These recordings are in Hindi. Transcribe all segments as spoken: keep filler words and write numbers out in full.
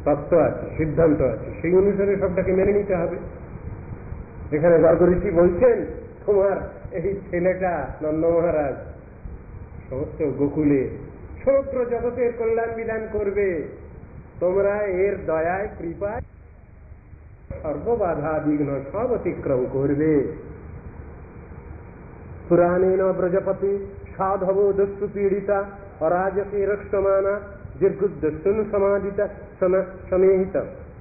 তত্ত্ব আছে, সিদ্ধান্ত আছে, সেই অনুসারে সবটাকে মেনে নিতে হবে। এখানে গর্গ ঋষি বলছেন, তোমার এই ছেলেটা নন্দ মহারাজ সমস্ত গোকুলে সমগ্র জগতের কল্যাণ বিধান করবে, তোমরা এর দয়ায় কৃপায় সর্ববাধা বিঘ্ন সব অতিক্রম করবে। পুরাণেন ব্রজপতি সাধব দস্যু পীড়িতা অরাজকে রক্ষমানা দীর্ঘদস্যুন সমাধিতা সমেহিত।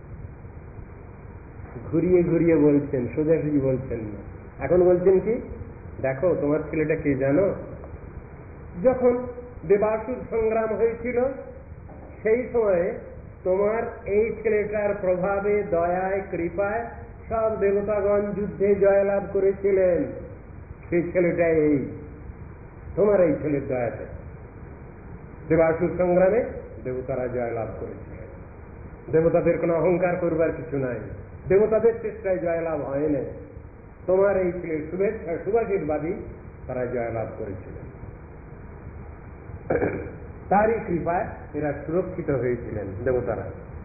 ঘুরিয়ে ঘুরিয়ে বলছেন, সোজাসুজি বলছেন না। এখন বলছেন কি, দেখো তোমার ছেলেটা কে জানো? যখন দেবাসুর সংগ্রাম হয়েছিল সেই সময়ে তোমার এই ছেলেটার প্রভাবে দয়ায় কৃপায় সব দেবতাগণ যুদ্ধে জয়লাভ করেছিলেন। সেই ছেলেটা এই তোমার এই ছেলের দয়াতে দেবাসুর সংগ্রামে দেবতারা জয়লাভ করেছিলেন। দেবতাদের কোনো অহংকার করবার কিছু নাই, দেবতাদের চেষ্টায় জয়লাভ হয় না, তোমার এই ছেলের শুভেচ্ছা শুভাশীর্বাদী তারা জয়লাভ করেছিলেন। তারই কৃপায় এরা সুরক্ষিত হয়েছিলেন দেবতারা।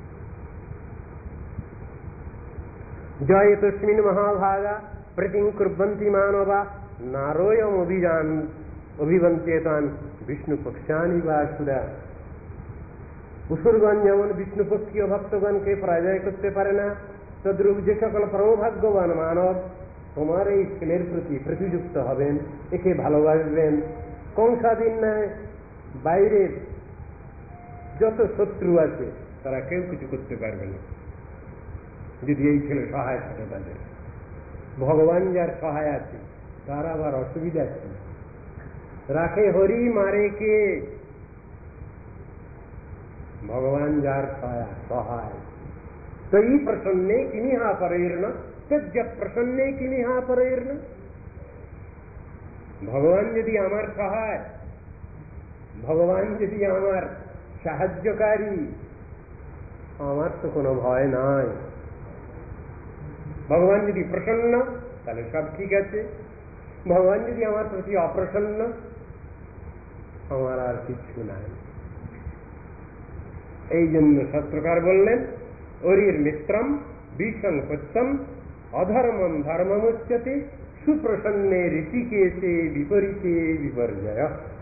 জয় তস্মিন মহাভাগা প্রতিং কুর্বন্তি মানবা নারোয়ম অভিযান অভিবন্তেতান বিষ্ণু পক্ষানি বা সুরা। অসুরগণ যেমন বিষ্ণু পক্ষীয় ভক্তগণকে পরাজয় করতে পারে না, তদ্রূপ যে সকল পরমভাগ্যবান মানব তোমার এই ছেলের প্রতি প্রতিযুক্ত হবেন, একে ভালোবাসবেন, কংসাদিন নয় বাইরের যত শত্রু আছে তারা কেউ কিছু করতে পারবে না যদি এই ছেলে সহায় থাকে তাদের। ভগবান যার সহায় আছে তার আবার অসুবিধা আছে। রাখে হরি মারে কে, ভগবান যার সহায়। তো এই প্রসন্নে কিনিহা পরের্ন তজ্জ প্রসন্নে কিনিহা পরের্ন। ভগবান যদি আমার সহায়, ভগবান যদি আমার সাহায্যকারী, আমার তো কোনো ভয় নাই। ভগবান যদি প্রসন্ন তাহলে সব ঠিক আছে, ভগবান যদি আমার প্রতি অপ্রসন্ন আমার আর কিছু নাই। এই জন্য শাস্ত্রকার বললেন, অরির মিত্রম বিসংপত্তম অধর্মম ধর্মমুচ্যতে সুপ্রসন্নে ঋষিকেশে বিপরীতে বিপর্যয়।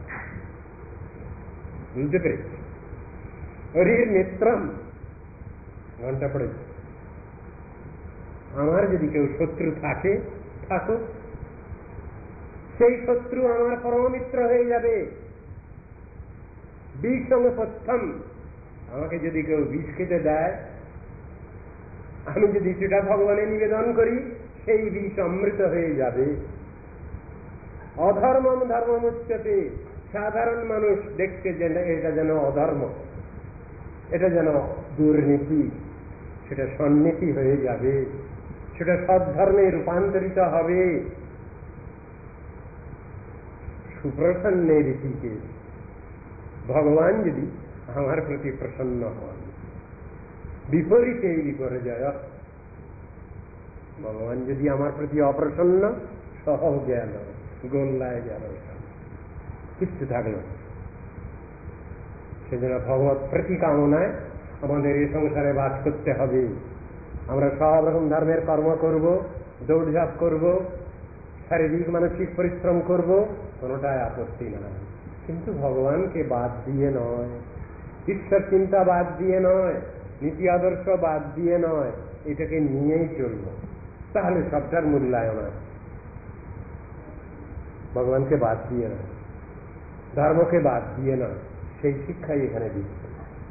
বুঝতে পেরেছি? অরির মিত্রম ঘন্টা পড়েছে। আমার যদি কেউ শত্রু থাকে থাকুক, সেই শত্রু আমার পরমমিত্র হয়ে যাবে। বিসংপত্তম, আমাকে যদি কেউ বিষ খেতে দেয়, আমি যদি সেটা ভগবানে নিবেদন করি, সেই বিষ অমৃত হয়ে যাবে। অধর্মম ধর্মমুচ্যতে, সাধারণ মানুষ দেখতে যেন এটা যেন অধর্ম, এটা যেন দুর্নীতি, সেটা সন্নীতি হয়ে যাবে, সেটা সদ্ধর্মে রূপান্তরিত হবে। সুপ্রসন্নে ঋষিকে, ভগবান যদি আমার প্রতি প্রসন্ন হন, বিপরীতে বিপর্যয়, ভগবান যদি আমার প্রতি অপ্রসন্ন, সহ গেল, গোল্লায় গেল, কিচ্ছু থাকলো। সেজন্য ভগবত প্রতিকামনায় আমাদের এই সংসারে বাস করতে হবে। আমরা সব রকম ধর্মের কর্ম করব, দৌড়ঝাঁপ করব, শারীরিক মানসিক পরিশ্রম করব, কোনোটাই আপত্তি না, কিন্তু ভগবানকে বাদ দিয়ে নয়, ঈশ্বর চিন্তা বাদ দিয়ে নয়, নীতি আদর্শ বাদ দিয়ে নয়, এটাকে নিয়েই চলব, তাহলে সবটার মূল্যায়ন আছে। ভগবানকে বাদ দিয়ে নয়, ধর্মকে বাদ দিয়ে নয়, সেই শিক্ষাই এখানে দিচ্ছে।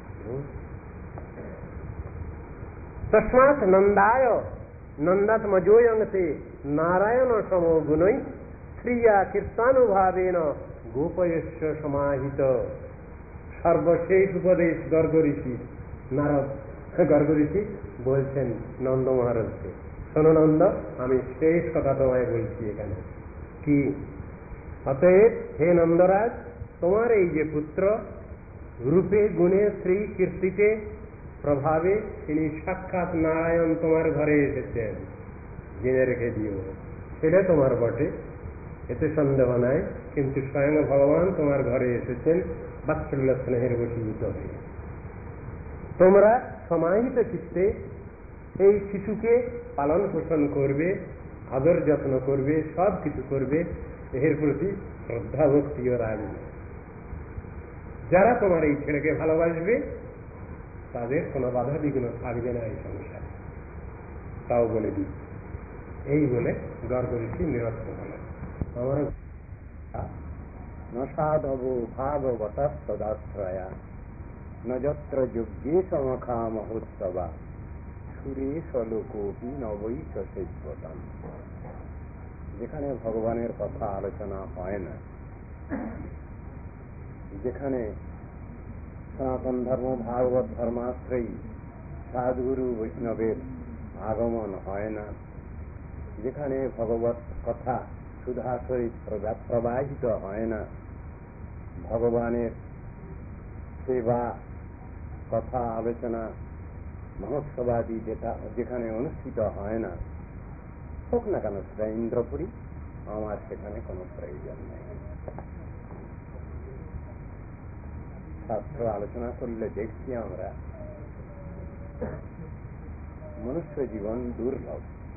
তস্মাৎ নন্দায় নন্দাত মজোয়ংতে নারায়ণ সমো গুণৈ শ্রিয়া কীর্তানুভাবেন গোপয়স্য সমাহিত। সর্বশেষ উপদেশ গর্গ ঋষি, নারদ গর্গ ঋষি বলছেন নন্দ মহারাজকে, শোনো নন্দ, আমি শেষ কথা তোমায় বলছি এখানে কি, অতএব হে নন্দরাজ, তোমার এই যে পুত্র রূপে গুণে শ্রী কীর্তিতে প্রভাবে তিনি সাক্ষাৎ নারায়ণ তোমার ঘরে এসেছেন, জেনে রেখে দিও। ছেলে তোমার বটে, এতে সন্দেহ নাই, কিন্তু স্বয়ং ভগবান তোমার ঘরে এসেছেন বাৎসল্য স্নেহের বশীভূত হয়ে। তোমরা সমাহিত চিত্তে এই শিশুকে পালন পোষণ করবে, আদর যত্ন করবে, সব কিছু করবে, এর প্রতি শ্রদ্ধা ভক্তিও রাখবে। যারা তোমার এই ছেলেকে ভালোবাসবে তাদের কোনো বাধা বিঘ্ন থাকবে না এই সংসারে, তাও বলে দিই। এই বলে গর্গ ঋষি নিরস্ত হলেন। আমার নসাধবো ভাগবতস্তদাশ্রয়া নযত্র যজ্ঞে সমখা মহোৎসবা সুরেশ লোকোপি নবৈষ সেব্যতাম। যেখানে ভগবানের কথা আলোচনা হয় না, যেখানে সনাতন ধর্ম ভাগবত ধর্মাশ্রয়ী সাধুগুরু বৈষ্ণবের আগমন হয় না, যেখানে ভগবত কথা সুধা সহিত প্রবাহিত হয় না, ভগবানের সেবা কথা আলোচনা মহোৎসবাদী যেটা যেখানে অনুষ্ঠিত হয় না, হোক না কেন সেটা ইন্দ্রপুরী, আমার সেখানে কোনো প্রয়োজন নেই। শাস্ত্র আলোচনা করলে দেখছি আমরা মনুষ্য জীবন দুর্লভ,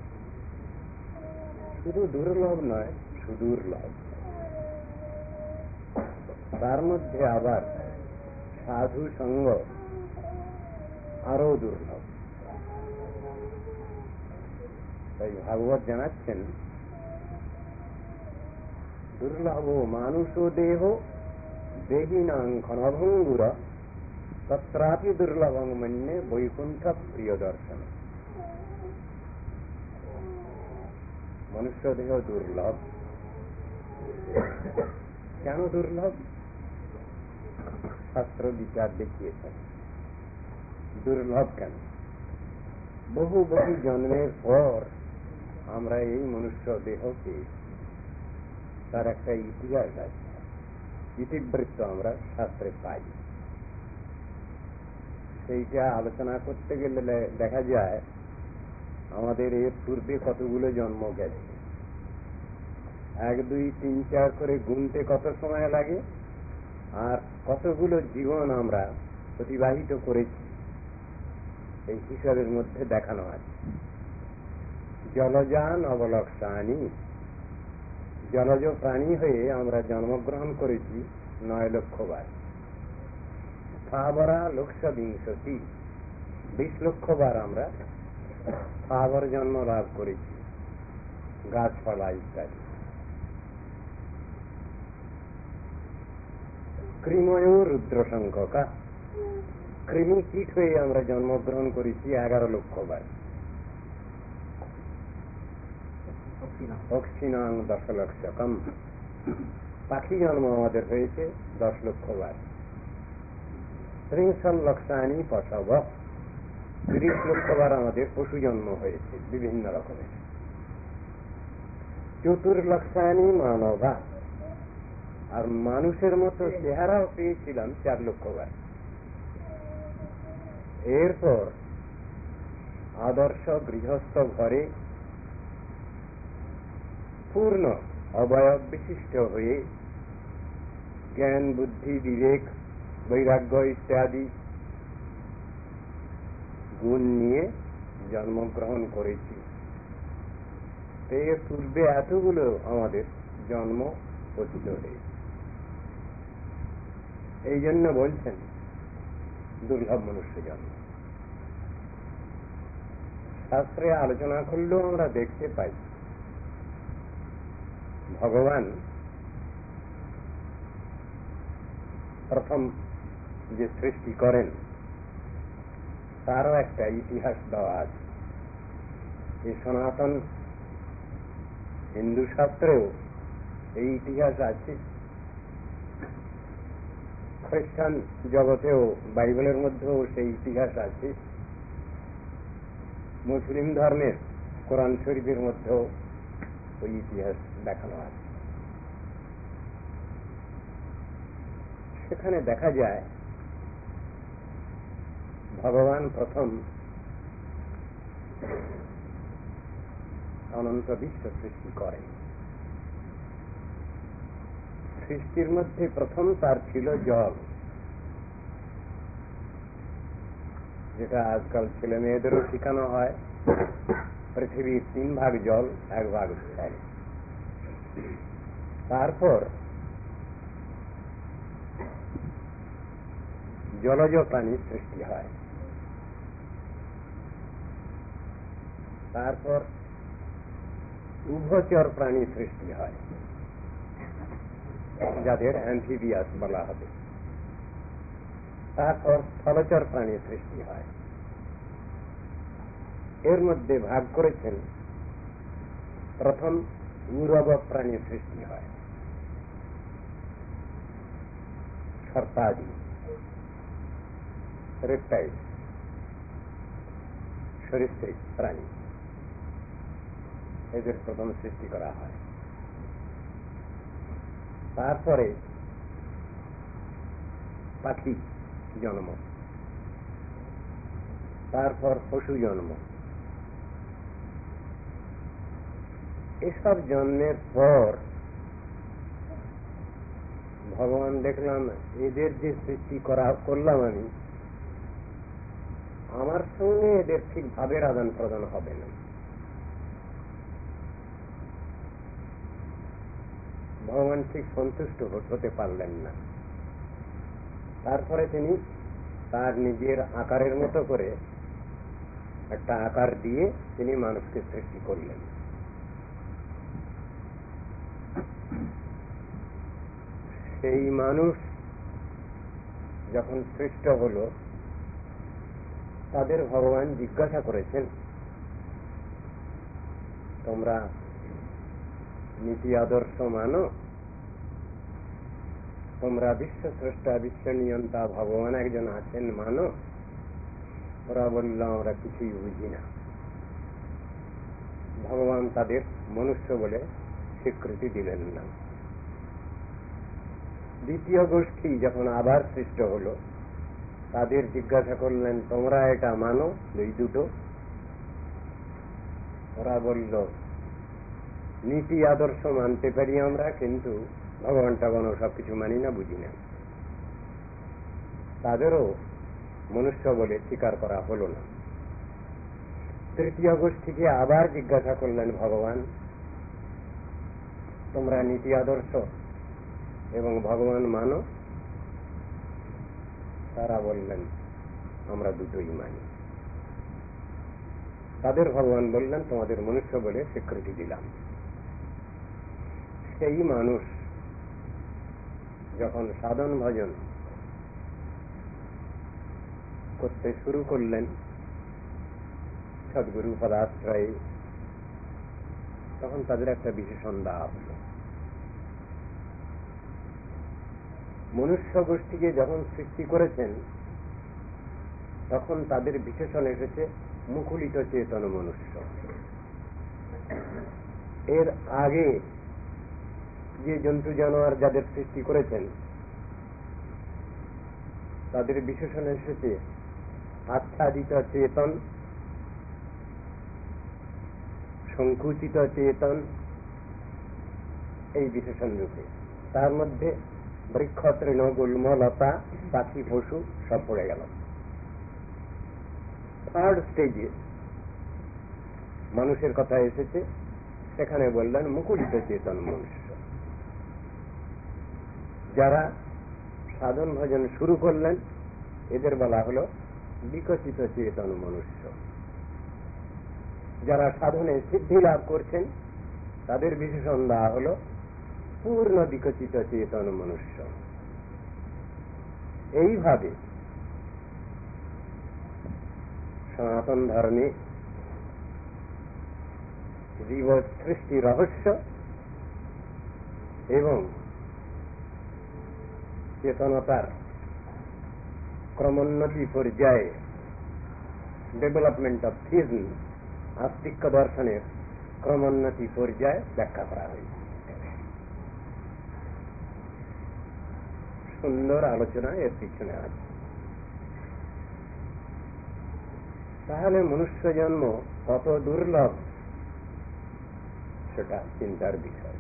শুধু দুর্লভ নয়, সুদুর্লভ। তার মধ্যে আবার সাধু সঙ্গ আরো দুর্লভ। তাই ভাগবত জানাচ্ছেন, দুর্লভ মানুষ দেহ দেহিনাং ক্ষণভঙ্গুর তত্রাপি দুর্লভং মন্যে বৈকুণ্ঠ প্রিয় দর্শন। মনুষ্য দেহ দুর্লভ। কেন দুর্লভ? শাস্ত্র বিচার দেখিয়েছেন দুর্লভ কেন। বহু বহু জন্মের পর আমরা এই মনুষ্য দেহকে, তার একটা ইতিহাস আছে, ইতিবৃত্ত আমরা শাস্ত্রে পাই। সেইটা আলোচনা করতে গেলে দেখা যায় আমাদের এর পূর্বে কতগুলো জন্ম গেছে। এক দুই তিন চার করে গুনতে কত সময় লাগে, আর কতগুলো জীবন আমরা অতিবাহিত করেছি এই হিসাবের মধ্যে দেখানো আছে। জলযান অবলক্ষানি, জলজ প্রাণী হয়ে আমরা জন্মগ্রহণ করেছি নয় লক্ষ বার। স্থাবরা লক্ষ বিংশতি, বিশ লক্ষ বার আমরা স্থাবর জন্ম লাভ করেছি, গাছপালা ইত্যাদি। কৃময় রুদ্র সংখ্যকা, কৃমি কীট হয়ে আমরা জন্মগ্রহণ করেছি এগারো লক্ষ বার। পক্ষিণাং দশ লক্ষকম, পাখি জন্ম আমাদের হয়েছে দশ লক্ষ বার। ত্রিংশল লক্ষানি পশব, তিরিশ লক্ষ বার আমাদের পশু জন্ম হয়েছে বিভিন্ন রকমের। চতুর্লক্ষানি মানবা, আর মানুষের মতো চেহারাও পেয়েছিলাম চার লক্ষ বার। এরপর আদর্শ গৃহস্থ ঘরে পূর্ণ অবয়ব বিশিষ্ট হয়ে জ্ঞান বুদ্ধি বিবেক বৈরাগ্য ইত্যাদি গুণ নিয়ে জন্মগ্রহণ করেছি। এর পূর্বে এতগুলো আমাদের জন্ম পতিত হয়েছে। এই জন্য বলছেন দুর্লভ মনুষ্য জন্ম। শাস্ত্রে আলোচনা করলেও আমরা দেখতে পাই ভগবান প্রথম যে সৃষ্টি করেন তারও একটা ইতিহাস দেওয়া আছে। এই সনাতন হিন্দু শাস্ত্রেও এই ইতিহাস আছে, খ্রিস্টান জগতেও বাইবেলের মধ্যেও সেই ইতিহাস আছে, মুসলিম ধর্মের কোরআন শরীফের মধ্যেও ওই ইতিহাস দেখানো আছে। সেখানে দেখা যায় ভগবান প্রথম অনন্ত বিশ্ব সৃষ্টি করেন। সৃষ্টির মধ্যে প্রথম তার ছিল জল। যেটা আজকাল ছেলে মেয়েদেরও শেখানো হয়, পৃথিবীর তিন ভাগ জল, এক ভাগ স্থল। তারপর জলজ প্রাণী সৃষ্টি হয়, তারপর উভচর প্রাণী সৃষ্টি হয়, যাদের অ্যাম্ফিবিয়াস বলা হবে। তারপর স্থলচর প্রাণী সৃষ্টি হয়। এর মধ্যে ভাগ করেছেন, প্রথম উরব প্রাণী সৃষ্টি হয়, সর্পাদি, রেপ্টাইল, সরীসৃপ প্রাণী, এদের প্রথম সৃষ্টি করা হয়। তারপরে পাখি জন্ম, তারপর পশু জন্ম। এসব জন্মের পর ভগবান দেখলাম, এদের যে সৃষ্টি করা করলাম আমি, আমার সঙ্গে এদের ঠিক ভাবের আদান প্রদান হবে না। ভগবান ঠিক সন্তুষ্ট হতে পারলেন না। তারপরে তিনি তার নিজের আকারের মতো করে একটা আকার দিয়ে তিনি মানুষকে সৃষ্টি করলেন। সেই মানুষ যখন সৃষ্ট হল, তাদের ভগবান জিজ্ঞাসা করেছেন, তোমরা নীতি আদর্শ মানো? তোমরা বিশ্ব স্রষ্টা, বিশ্ব নিয়ন্তা ভগবান একজন আছেন মানো? ওরা বলল, আমরা কিছুই বুঝি না। ভগবান তাদের মনুষ্য বলে স্বীকৃতি দিলেন না। দ্বিতীয় গোষ্ঠী যখন আবার সৃষ্ট হলো, তাদের জিজ্ঞাসা করলেন, তোমরা এটা মানো এই দুটো? ওরা বলল, নীতি আদর্শ মানতে পারি আমরা, কিন্তু ভগবান টগবান সবকিছু মানি না, বুঝি না। তাদেরও মনুষ্য বলে স্বীকার করা হলো না। তৃতীয় গোষ্ঠীকে আবার জিজ্ঞাসা করলেন ভগবান, তোমরা নীতি আদর্শ এবং ভগবান মানো? তারা বললেন, আমরা দুটোই মানি। তাদের ভগবান বললেন, তোমাদের মনুষ্য বলে স্বীকৃতি দিলাম। সেই মানুষ যখন সাধন ভজন করতে শুরু করলেন, সদ্গুরু পদাশ্রয়ে, তখন তাদের একটা বিশেষণ দেওয়া হল। মনুষ্য গোষ্ঠীকে যখন সৃষ্টি করেছেন, তখন তাদের বিশেষণ এসেছে মুকুলিত চেতন মনুষ্য। এর আগে যে জন্তু জানোয়ার যাদের সৃষ্টি করেছেন, তাদের বিশেষণ এসেছে আচ্ছাদিত চেতন, সংকুচিত চেতন, এই বিশেষণ রূপে। তার মধ্যে বৃক্ষ, তৃণ, গুল্ম, লতা, পাখি, পশু সব পড়ে গেল। থার্ড স্টেজে মানুষের কথা এসেছে, সেখানে বললেন মুকুলিত চেতন মনুষ্য। যারা সাধন ভজন শুরু করলেন, এদের বলা হলো বিকশিত চেতন মনুষ্য। যারা সাধনে সিদ্ধি লাভ করছেন, তাদের বিশেষণ দেওয়া হলো পূর্ণ বিকশিত চেতন মনুষ্য। এইভাবে সনাতন ধর্মে জীব সৃষ্টি রহস্য এবং চেতনতার ক্রমোন্নতি পর্যায়ে, ডেভেলপমেন্ট অফ থিজম, আস্তিক্য দর্শনের ক্রমোন্নতি পর্যায়ে ব্যাখ্যা করা হয়েছে। সুন্দর আলোচনা এর পিছনে আছে। তাহলে মনুষ্য জন্ম কত দুর্লভ, সেটা চিন্তার বিষয়।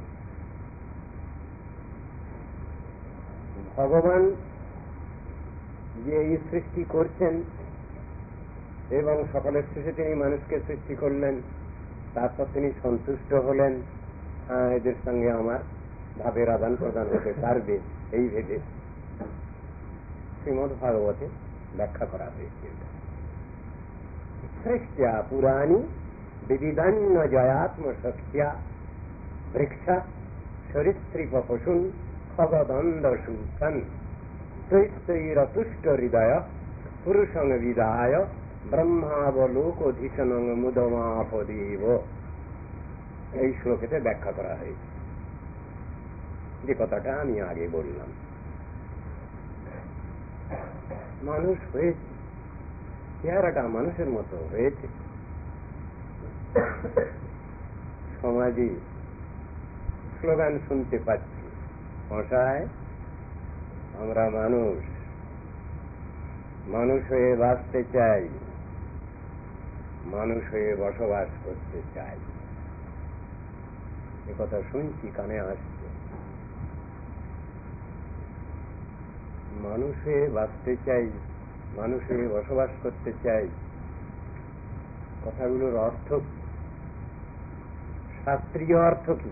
ভগবান যে এই সৃষ্টি করছেন, এবং সকলের শেষে তিনি মানুষকে সৃষ্টি করলেন। তারপর তিনি সন্তুষ্ট হলেন, হ্যাঁ এদের সঙ্গে আমার ভাবের আদান প্রদান হতে পারবে, এই ভেবে শ্রীমদ্ ভাগবতে ব্যাখ্যা করা হয়েছে। সৃষ্টিয়া পুরাণী বিবিধান্য জয়াত্ম শক্তিয়া বৃক্ষা সরীসৃপ পশুন খগদন্দসূকন তৈস্তৈরতুষ্ট হৃদয় পুরুষং বিদায় ব্রহ্মাবলোকধীশনং মুদমাপদেব। এই শ্লোকেতে ব্যাখ্যা করা হয়েছে যে কথাটা আমি আগে বললাম। মানুষ হয়েছে, চেহারাটা মানুষের মতো হয়েছে। সমাজে স্লোগান শুনতে পাচ্ছি, মশাই আমরা মানুষ, মানুষ হয়ে বাঁচতে চাই, মানুষ হয়ে বসবাস করতে চাই। এ কথা শুনছি, কানে আসছে। মানুষ হয়ে বাঁচতে চাই, মানুষ হয়ে বসবাস করতে চাই, কথাগুলোর অর্থ শাস্ত্রীয় অর্থ কি?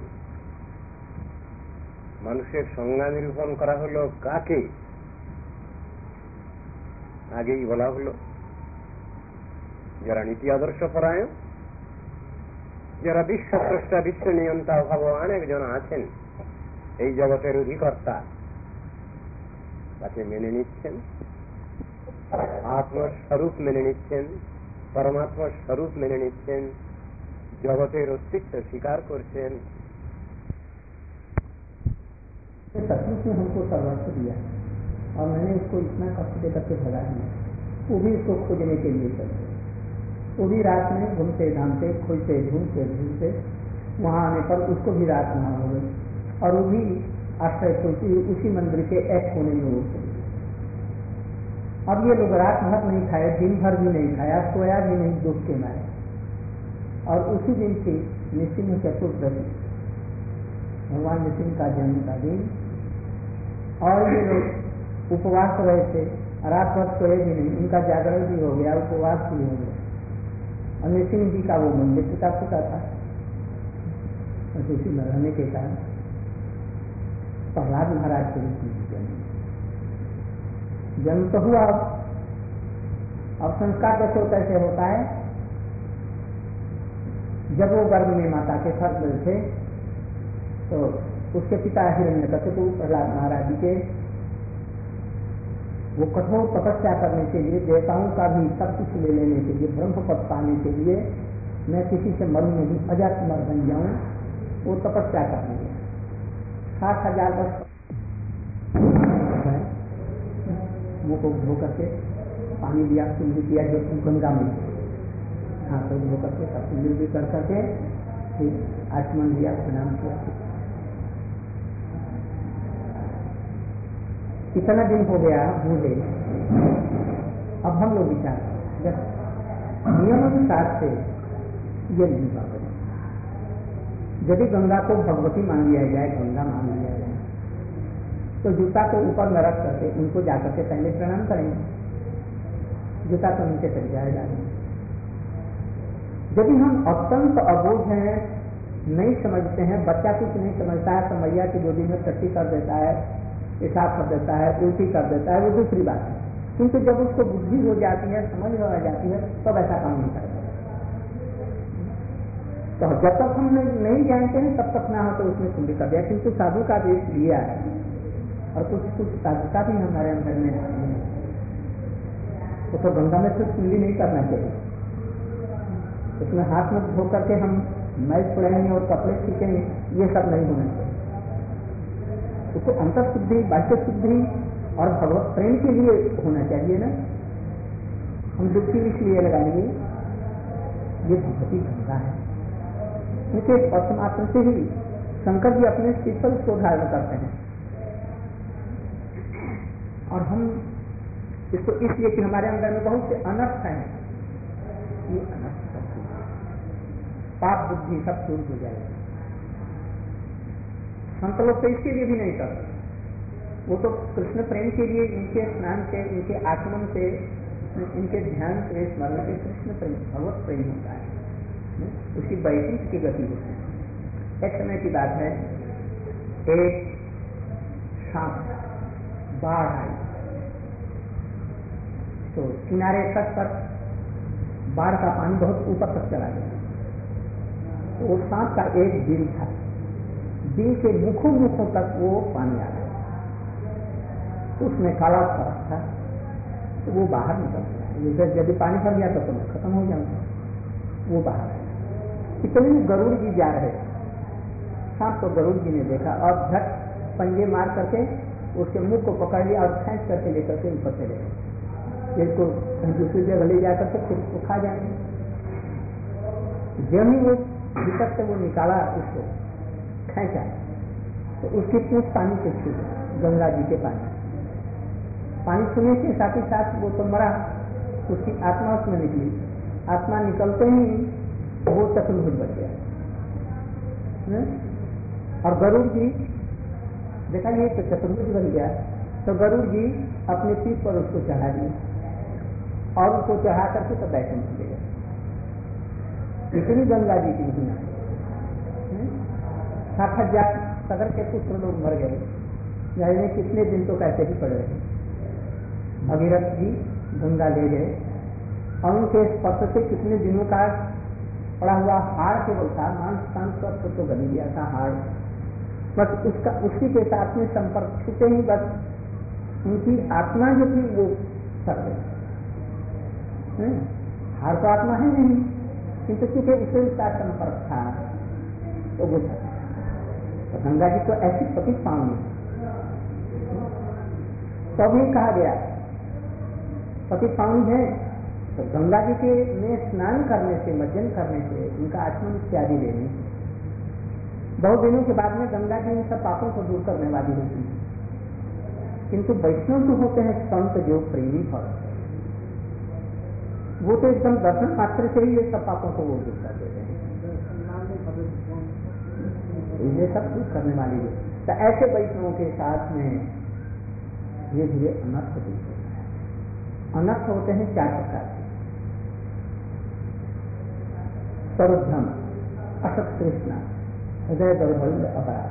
মানুষের সংজ্ঞা নিরূপণ করা হলো কাকে? আগেই বলা হলো যারা নীতি আদর্শ পরায়ণ, যারা বিশ্বস্রষ্টা বিশ্ব নিয়ন্তা ভগবান একজন আছেন, এই জগতের অধিকর্তা, তাকে মেনে নিচ্ছেন, আত্মস্বরূপ মেনে নিচ্ছেন, পরমাত্মার স্বরূপ মেনে নিচ্ছেন, জগতের অস্তিত্ব স্বীকার করছেন। सचमुच ने हमको सर्वस्व दिया और मैंने उसको इतना कष्ट दे करके भगा दिया, वो भी उसको खोजने के लिए चलते, वो भी रात में घूमते घामते खोजते ढूंढते ढूंढते वहाँ आने पर उसको भी रात वहाँ हो गई और वो भी आश्रय खोजती उसी मंदिर के एक कोने में वो। अब ये लोग रात भर नहीं खाए, दिन भर भी नहीं खाया, सोया भी नहीं दुख के मारे। और उसी दिन थी नृसिंह चतुर्दशी, भगवान नृसिंह का जन्म का दिन, और ये लोग उपवास रहे थे, रात भर सोए भी नहीं, उनका जागरण भी हो गया, उपवास भी हो गया। और नृसिंह जी का वो मंदिर टूटा फूटा था, उसी में रहने के कारण प्रहलाद महाराज के रूप में जन्म जन्म तो हुआ। अब संस्कार देखो कैसे होता है, जब वो गर्भ में माता के फर्क थे तो उसके पिता हिरण्यकशिपु प्रहलाद महाराज जी के वो कठोर तपस्या करने के लिए, देवताओं का भी सब कुछ ले लेने के लिए, ब्रह्म पद पाने के लिए, मैं किसी से मरू नहीं, अजात मर बन जाऊं, वो तपस्या करने गया। सात हजार वर्ष मुँह को धो करके पानी लिया, कुंडी किया जो गंगा में, हाँ तो धो करके सब कुंडी भी कर करके फिर आचमन लिया, प्रणाम किया। इतना दिन हो गया बूढ़े, अब हम लोग विचार जब नियमानुसार से ये नहीं बात, यदि गंगा को भगवती मान लिया जाए, गंगा मान लिया जाए, तो जूता को ऊपर न रख करके उनको जाकर के पहले प्रणाम करेंगे, जूता तो नीचे चल जाएगा। यदि हम अत्यंत अबोध हैं, नहीं समझते हैं, बच्चा कुछ नहीं समझता है, तो मैया की गोदी में टट्टी कर देता है, पेशाब कर देता है, उल्टी कर देता है, वो दूसरी बात है। क्योंकि जब उसको बुद्धि हो जाती है, समझ में आ जाती है, तब ऐसा काम नहीं करता। तो जब तक हम नहीं जानते हैं तब तक ना हो तो उसने कुंडी कर दिया। किंतु साधु का वेश लिया है और कुछ कुछ साधु का भी हमारे अंदर में है, तो गंगा में सिर्फ कुंडी नहीं करना चाहिए, उसमें हाथ में धो करके हम मैल छुड़ाएंगे और कपड़े सीखेंगे, ये सब नहीं होना चाहिए। उसको अंतर शुद्धि, बाह्य शुद्धि और भगवत प्रेम के लिए होना चाहिए ना। हम डुबकी इसलिए लगाएंगे, ये भगवती गंगा है, क्योंकि स्पर्श मात्र से ही शंकर जी अपने सिर पर उसको धारण करते हैं, और हम इसको इसलिए कि हमारे अंदर में बहुत से अनर्थ हैं, ये अनर्थ पाप बुद्धि सब दूर हो जाएगी। संत लोग तो इसके लिए भी नहीं करते, वो तो कृष्ण प्रेम के लिए इनके स्नान से, इनके आचमन से इनके ध्यान से स्मरण से कृष्ण प्रेम भगवत प्रेम होता है, उसकी वैकुंठ की गति होती है। एक समय की बात है, एक सांप बाढ़ आई तो किनारे तट पर बाढ़ का पानी बहुत ऊपर तक चला गया। तो वो सांप का एक बिल था, बिल के मुखों मुखों तक वो पानी आ गया, तो उसमें काला फर्क था, तो वो बाहर निकल गया। यदि पानी भर गया तो मैं खत्म हो जाऊंगा, वो बाहर आया। इतने में गरुड़ जी जा रहे थे, सांप को गरुड़ जी ने देखा और झट पंजे मार करके उसके मुंह को पकड़ लिया और खींच करके लेकर के ऊपर चले गए। इसको कहीं दूसरी जगह ले जाकर के फिर उसको खा जाएंगे। जब ही वो भीतर से वो निकाला, उसको खींचा तो उसकी पूछ पानी से छू गई, गंगा जी के पानी पानी छूने के साथ ही साथ वो तो मरा, उसकी आत्मा उसमें निकली। आत्मा निकलते ही वो चतुर्भुज बन गया। और गरुड़ जी देखा ये तो चतुर्भुज बन गया, तो गरुड़ जी अपने पीठ पर उसको चढ़ा दिए और उसको चढ़ा करके तो बैठने ले गए। इतनी गंगा जी की महिमा, सात हजार सगर के पुत्र लोग मर गए, यानी कितने दिन तो कैसे ही पड़े रहे। भगीरथ जी गंगा ले गए और उनके स्पर्श से कितने दिनों का पड़ा हुआ हाड़ केवल था, मांस कांस स्पर्श तो गली गया था हाड़, बस उसका उसी के साथ में संपर्क छूटे ही बस उनकी आत्मा जो थी वो सर गई। हाड़ तो आत्मा है नहीं, किंतु चूंकि उससे उसका संपर्क था तो वो सर। तो गंगा जी को ऐसी पति पाऊंगी तो भी कहा गया पति पाउंड है, तो गंगा जी के में स्नान करने से, मज्जन करने से, उनका आचमन इत्यादि लेने से बहुत दिनों के बाद में गंगा जी इन सब पापों को दूर करने वाली होती है। किंतु वैष्णव जो होते हैं संत जो प्रेमी भक्त, वो तो एकदम दर्शन मात्र से ही ये सब पापों को वो दूर कर देते हैं, ये सब दूर करने वाली है। तो ऐसे वैष्णवों के साथ में धीरे धीरे अनर्थ दूर होता है। अनर्थ होते हैं चार प्रकार के, सर्वभ्रम, असत तृष्णा, हृदय दौर्बल्य, अपराध।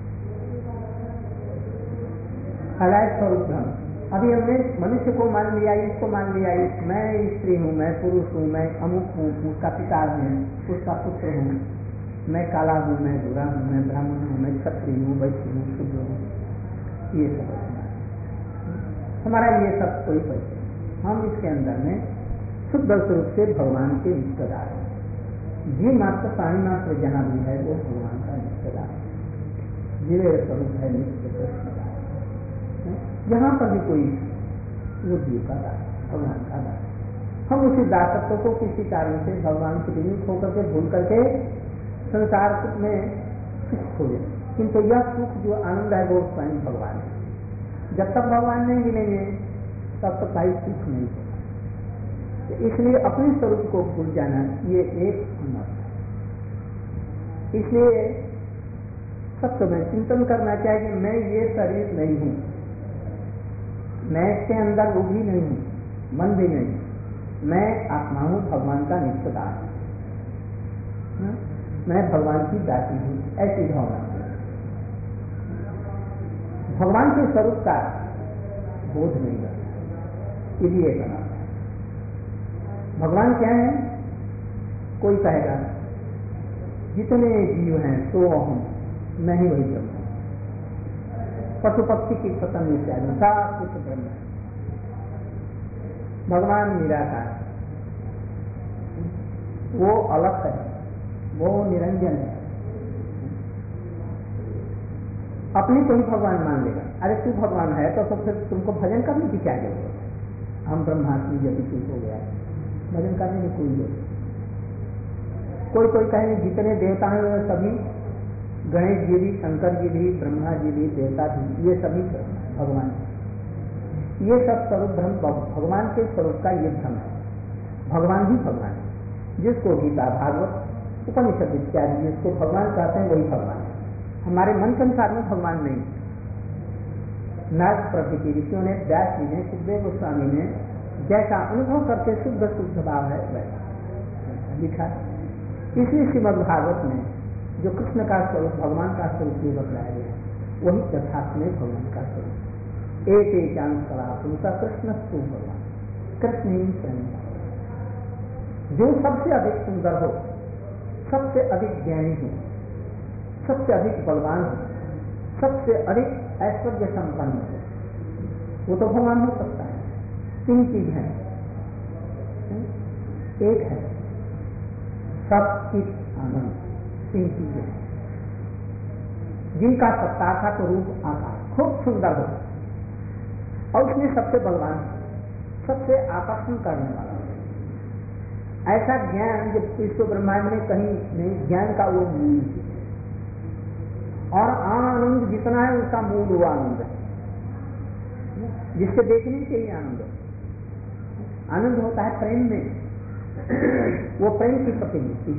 अलय सर्वभ्रम, अभी हमने मनुष्य को मान लिया, इसको मान लिया, मैं स्त्री हूँ, मैं पुरुष हूँ, मैं अमुक हूँ, उसका पिता हूँ, उसका पुत्र हूँ, मैं काला हूँ, मैं बुरा हूँ, मैं ब्राह्मण हूँ, मैं क्षत्रिय हूँ, वैश्य हूँ, शूद्र हूँ, ये सब हमारा ये सब कोई परिचय। हम इसके अंदर में शुद्ध स्वरूप से भगवान के रिश्तेदार हैं। जीव मात्र प्राणी मात्र जहाँ भी है वो भगवान का रिश्तेदार है, जीवे स्वरूप है, नित्य रिश्तेदार है। जहाँ पर भी कोई वो जीव का दास, भगवान का दास। हम उसी दासत्व को किसी कारण से भगवान से विमुख होकर के भूल करके संसार में सुख खोजे, किंतु यह सुख जो आनंद है वो स्वयं भगवान है। जब तक भगवान नहीं मिलेंगे तब तक भाई सुख नहीं होगा। तो इसलिए अपने स्वरूप को भूल जाना ये एक अनर्थ है। इसलिए सबको में चिंतन करना चाहिए कि मैं ये शरीर नहीं हूं, मैं इसके अंदर वो भी नहीं हूं, मन भी नहीं, मैं आत्मा हूं, भगवान का नित्यदास हूं, मैं भगवान की दासी हूं, ऐसी भावना। भगवान के स्वरूप का बोध नहीं करता, ये भी एक अनर्थ है। भगवान क्या है? कोई कहेगा जितने जीव हैं सो हम, मैं ही वही ब्रह्म, पशु पक्षी की पतंग इत्यादि सब कुछ ब्रह्म है। भगवान निराकार, वो अलग है, वो निरंजन है। अपने को ही भगवान मान लेगा, अरे तू भगवान है तो, तो फिर तुमको भजन करने की क्या जरूरत है? हम ब्रह्मास्मि यदि चूक हो गया है, भजन करने की कोई जरूरत। कोई कोई कहेंगे जितने देवता हैं वे सभी, गणेश जी भी, शंकर जी भी, ब्रह्मा जी भी, देवता भी, ये सभी भगवान, ये सब स्वरूप भ्रम, भगवान के स्वरूप का ये भ्रम है। भगवान ही भगवान है, जिसको गीता, भागवत, उपनिषद इत्यादि जिसको भगवान कहते हैं वही भगवान है। हमारे मन के अनुसार में भगवान नहीं। नाथ प्रभृति ऋषियों ने, व्यास जी ने, सुखदेव गोस्वामी ने, जैसा अनुभव करके शुद्ध शुद्ध भाव है वैसा लिखा। इसलिए श्रीमद् भागवत में जो कृष्ण का स्वरूप भगवान का स्वरूप भी बतलाया गया वही यथार्थ में भगवान का स्वरूप। एक एक अंतरा उनका कृष्ण तू भगवान, कृष्ण ही स्वयं जो सबसे अधिक सुंदर हो, सबसे अधिक ज्ञानी हो, सबसे अधिक बलवान हो, सबसे अधिक ऐश्वर्य संपन्न हो, वो तो भगवान हो सकता है। तीन चीज है, एक है सचित आनंद, तीन चीजें हैं जिनका सत्ता था तो रूप आकार खूब सुंदर हो और उसमें सबसे बलवान हो, सबसे आकर्षण करने वाला हो। ऐसा ज्ञान जब विश्व ब्रह्मांड में कहीं नहीं, ज्ञान का वो मूल है और आनंद जितना है उसका मूल वो आनंद है जिसके देखने से ही आनंद है। आनंद होता है प्रेम में, वो प्रेम की प्रतिनिधि।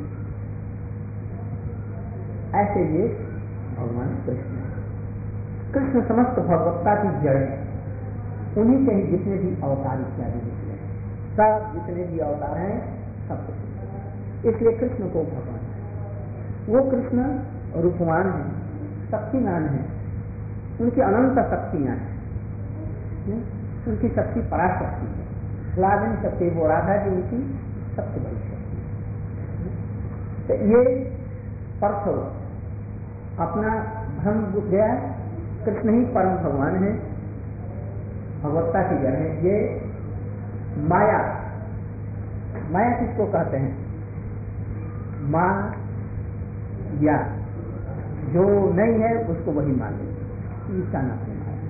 ऐसे ये भगवान कृष्ण है। कृष्ण समस्त भगवत्ता की जड़ है, उन्हीं के ही जितने भी अवतार इत्यादि निकले हैं, सब जितने भी अवतार हैं सब कुछ, इसलिए कृष्ण को भगवान है। वो कृष्ण रूपवान है, शक्तिमान है, उनकी अनंत शक्तियां हैं, उनकी शक्ति पराशक्ति है, लाजन शक्ति वो राधा जी उनकी सबसे बड़ी शक्ति। तो ये परसों अपना भ्रम बुझ गया, कृष्ण ही परम भगवान है, भगवत्ता की जड़ है। ये माया, माया किसको कहते हैं? मां या जो नहीं है उसको वही मान ले, इसका नाम है माया।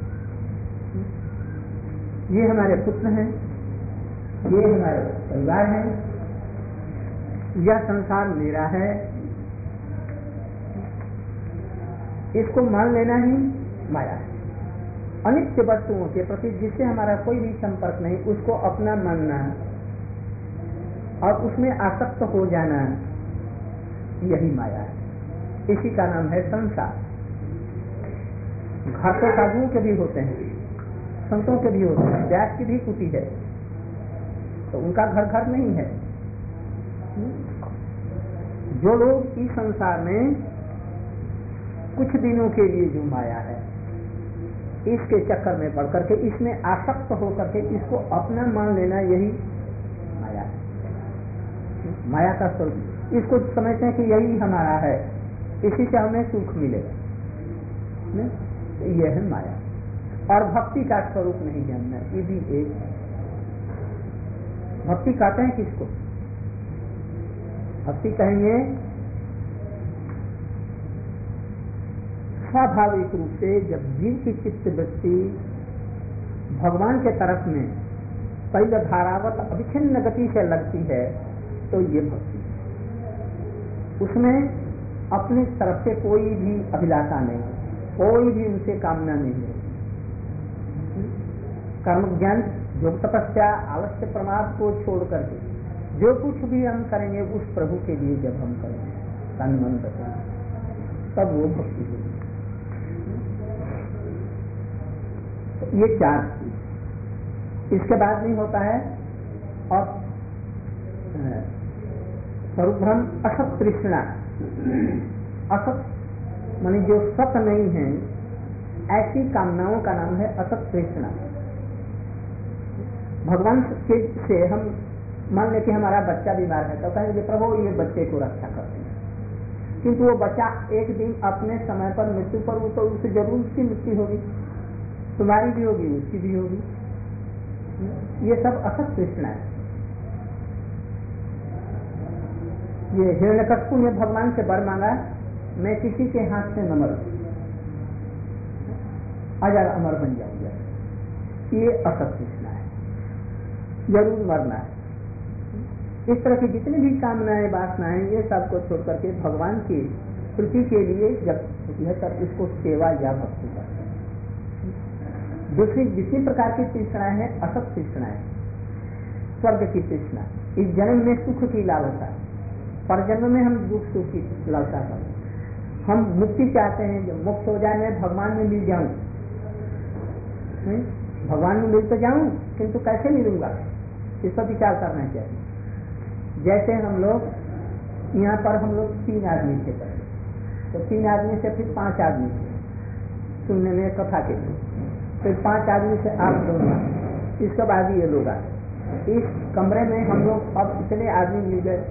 ये हमारे पुत्र हैं, ये हमारे परिवार है, यह संसार मेरा है, इसको मान लेना ही माया है। अनित्य वस्तुओं के प्रति जिससे हमारा कोई भी संपर्क नहीं उसको अपना मानना और उसमें आसक्त हो जाना, यही माया है। इसी का नाम है संसार। घर तो साधुओं के भी होते हैं, संतों के भी होते हैं, व्यास की भी कुटी है तो उनका घर घर नहीं है। जो लोग इस संसार में कुछ दिनों के लिए जो माया है इसके चक्कर में पड़ करके इसमें आसक्त होकर के इसको अपना मान लेना, यही माया है। माया का स्वरूप इसको समझते हैं कि यही हमारा है, इसी से हमें सुख मिलेगा, यह है माया। और भक्ति का स्वरूप नहीं जानना, ये भी एक है। भक्ति कहते हैं किसको? भक्ति कहेंगे स्वाभाविक रूप से जब जीव की चित्त वृत्ति भगवान के तरफ में पहले धारावत अविच्छिन्न गति से लगती है तो ये भक्ति है। उसमें अपनी तरफ से कोई भी अभिलाषा नहीं, कोई भी उनसे कामना नहीं है। कर्म ज्ञान योग तपस्या आवश्य प्रमाद को छोड़ करके जो कुछ भी हम करेंगे उस प्रभु के लिए जब हम करेंगे तन मन बचेंगे तब वो भक्ति होगी। ये चार चीज इसके बाद नहीं होता है। और स्वरूपभ्रम असत तृष्णा, असत माने जो सत नहीं है ऐसी कामनाओं का नाम है असत तृष्णा। भगवान के से हम मान ले कि हमारा बच्चा बीमार है तो कहेंगे प्रभु ये बच्चे को रक्षा करते हैं, किंतु वो बच्चा एक दिन अपने समय पर मृत्यु पर तो उससे जरूर उसकी मृत्यु होगी, तुम्हारी भी होगी उसकी भी होगी। ये सब असत तृष्णा है। ये हिरण्यकश्यप ने भगवान से वर मांगा मैं किसी के हाथ से न मरूं, अजर अमर बन जाऊंगा, ये असत तृष्णा है, जरूर मरना है। इस तरह की जितनी भी कामनाएं वासनाएं ये सबको छोड़ करके भगवान की प्रीति के लिए जब होती है तब इसको सेवा या भक्ति करते हैं। दूसरी जितनी प्रकार की तृष्णाएं हैं असत तृष्णाएं, स्वर्ग की तृष्णा, इस जन्म में सुख की लालसा, पर जन्म में हम दुख सुख की लालसा करते हैं। हम मुक्ति चाहते हैं, जब मुक्त हो जाए मैं भगवान में मिल जाऊं, भगवान में मिल तो जाऊं, किंतु कैसे मिलूंगा, इस पर विचार करना चाहिए। जैसे हम लोग यहाँ पर हम लोग तीन आदमी थे पहले, तो तीन आदमी से फिर पांच आदमी थे सुनने में कथा के लिए, फिर पांच आदमी से आप दोनों, इसके बाद ये लोग आए। इस कमरे में हम लोग अब इतने आदमी मिल गए,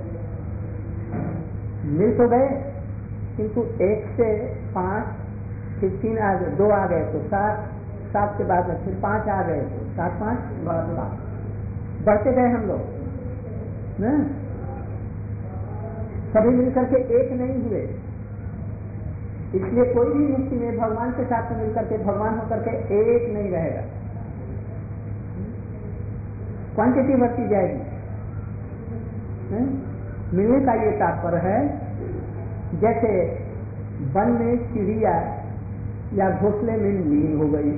मिल तो गए, किंतु एक से पांच, फिर तीन आ गए, दो आ गए तो सात, सात के बाद में फिर पांच आ गए तो सात पांच सात, बढ़ते गए हम लोग न, सभी मिलकर के एक नहीं हुए। इसलिए कोई भी मुक्ति में भगवान के साथ में मिलकर के भगवान होकर के एक नहीं रहेगा, क्वांटिटी बढ़ती जाएगी। न? मिलने का ये तात्पर्य है, जैसे वन में चिड़िया या घोंसले में लीन हो गई,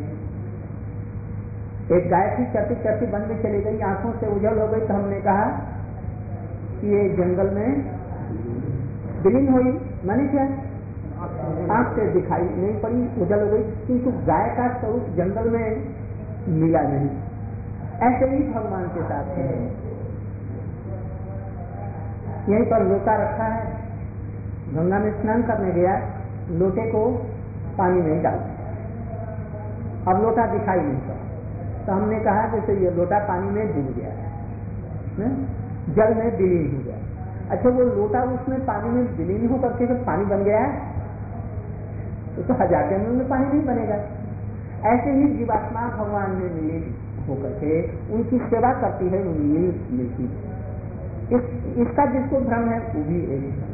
एक गाय थी चरती चरती वन में चली गई, आंखों से उजल हो गई, तो हमने कहा कि ये जंगल में विलीन हुई, माने क्या, आंख से दिखाई नहीं पड़ी, उजल हो गई, किंतु गाय का स्वरूप जंगल में मिला नहीं। ऐसे ही भगवान के साथ है। यहीं पर लोटा रखा है, गंगा में स्नान करने गया, लोटे को पानी में डाल, अब लोटा दिखाई नहीं पड़ा, तो हमने कहा जैसे ये लोटा पानी में डूब गया है, जल में विलीन हो गया। अच्छा, वो लोटा उसमें पानी में विलीन होकर के जब पानी बन गया है, तो, तो हजार जन्म में पानी नहीं बनेगा। ऐसे ही जीवात्मा भगवान में विलीन होकर के उनकी सेवा करती है, वो मिल मिलती है। इस, इसका जिसको भ्रम है वो भी एक है।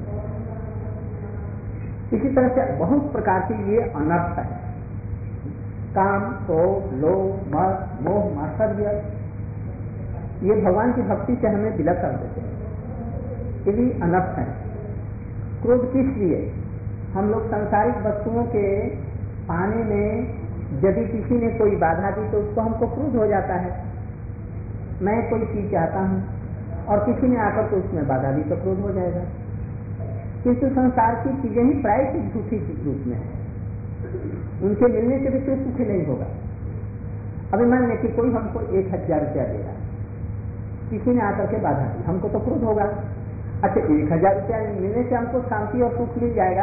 इसी तरह से बहुत प्रकार के ये अनर्थ है, काम, क्रोध, लोभ, मद, मोह, मात्सर्य, ये भगवान की भक्ति से हमें विलग कर देते हैं, ये भी अनर्थ है। क्रोध किस लिए, हम लोग सांसारिक वस्तुओं के पाने में यदि किसी ने कोई बाधा दी तो उसको हमको क्रोध हो जाता है। मैं कोई चीज चाहता हूं और किसी ने आकर तो उसमें बाधा दी तो क्रोध हो जाएगा, किंतु संसार की चीजें ही प्रायश्चित झूठी रूप में है, उनके मिलने से भी कोई सुखी नहीं होगा। अभी मान लें कि कोई हमको एक हजार रुपया दे रहा, किसी ने आकर के बाधा दी, हमको तो क्रोध होगा। अच्छा, एक हजार रुपया मिलने से हमको शांति और सुख मिल जाएगा,